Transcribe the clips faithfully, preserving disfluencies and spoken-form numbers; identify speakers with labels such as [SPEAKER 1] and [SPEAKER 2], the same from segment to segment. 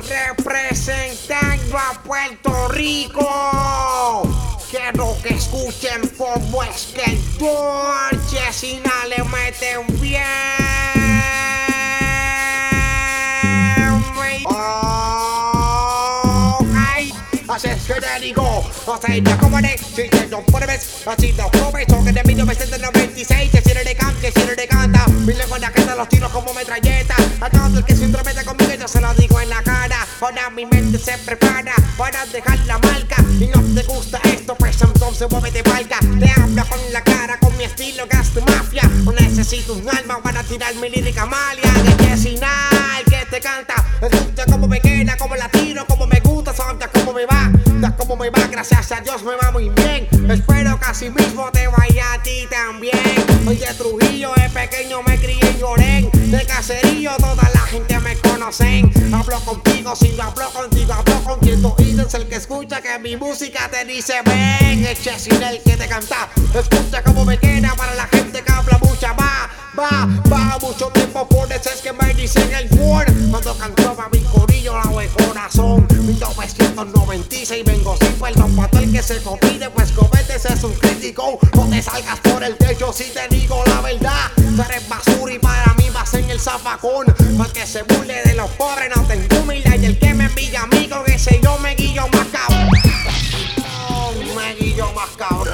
[SPEAKER 1] representando a Puerto Rico. Quiero que escuchen cómo es que el Don Chesina le meten bien. Oh, ay. Así es que te digo, no sé ya cómo eres, si te lo pruebes, así lo comes. Toque de mil novecientos noventa y seis, que si no le canta, que si no le canta. Mi lengua la queda los tiros como metralleta. A todo el que se intromete conmigo yo se lo digo en la cara. Ahora mi mente se prepara para dejar la marca. Y no te gusta esto, pues entonces muévete palca. Te hablo con la cara, con mi estilo gasto mafia. No necesito un alma para tirar mi lírica malia. De Chesina, el que te canta, escucha cómo me queda, cómo la tiro, cómo me gusta, sabes cómo me va. Ya como me va, gracias a Dios me va muy bien. Espero que así mismo te vaya a ti también. Soy de Trujillo, de pequeño me crié en Llorén. De caserío toda la gente me conocen. Hablo contigo, si no hablo contigo, hablo con quien tú oídos. El que escucha que mi música te dice ven. El Chesina el que te canta, escucha cómo me queda para la gente que habla mucha va. Va, va mucho tiempo por eso es que me dicen el Word. Cuando cantaba mi corillo la de corazón. mil novecientos noventa y seis vengo sin perdón para todo el que se compide, pues cometes es un crítico. No te salgas por el techo si te digo la verdad. Tú eres basura y para mí vas en el zafacón. Para que se burle de los pobres no tengo humildad. Y el que me envidia a mí con ese yo me guillo más cabrón. Oh, me guillo más cabrón.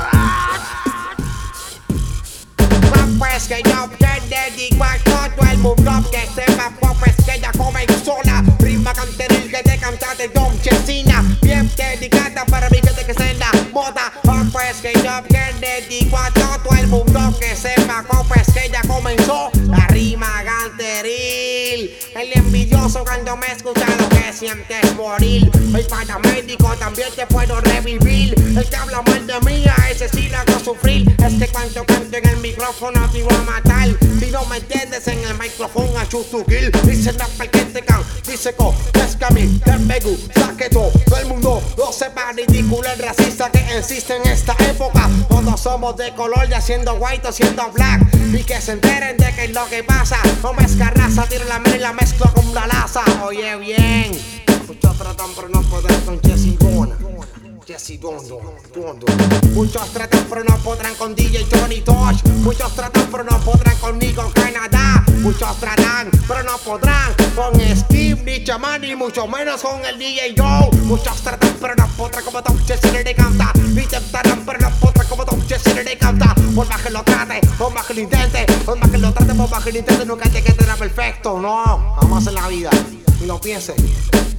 [SPEAKER 1] Pues que yo te dedico a todo el mundo que sepa, pues que ya comenzó la rima canteril que te canta de Don Chesina. Bien dedicada para mi gente que está en la moda. Pues que yo te dedico a todo el mundo que sepa, pues que ya comenzó la rima canteril. El envidioso cuando me escucha lo que sientes morir. El paramédico también te puedo revivir. El que habla mal de mí a ese sí lo hago sufrir. Es que cuando canto en el micrófono te voy a matar. Si no me entiendes en el micrófono a shoot to kill. Dice la gente can, dice co, es que a mí te me gusta que todo el mundo lo sepa. Ridículo el racista que existe en esta época. Todos somos de color ya siendo white o siendo black. Y que se enteren de que es lo que pasa. No mezcla raza, tiro la mera y la mezclo con la laza. Oye bien, muchos tratan pero no podrán con Chesina. Jesse Dondo, Dondo. Muchos tratan pero no podrán con D J Johnny Tosh. Muchos tratan pero no podrán conmigo Canadá. Muchos tratan pero no podrán con Steve ni Chaman ni mucho menos con el D J Joe. Muchos tratan pero no podrán como Don Chesina le canta. Intentarán pero no podrán como Don Chesina le canta. Por más que lo trate, por más que lo intente, por más que lo trate, por más que lo intente, nunca te quedará perfecto. No, jamás en la vida. Ni lo pienses.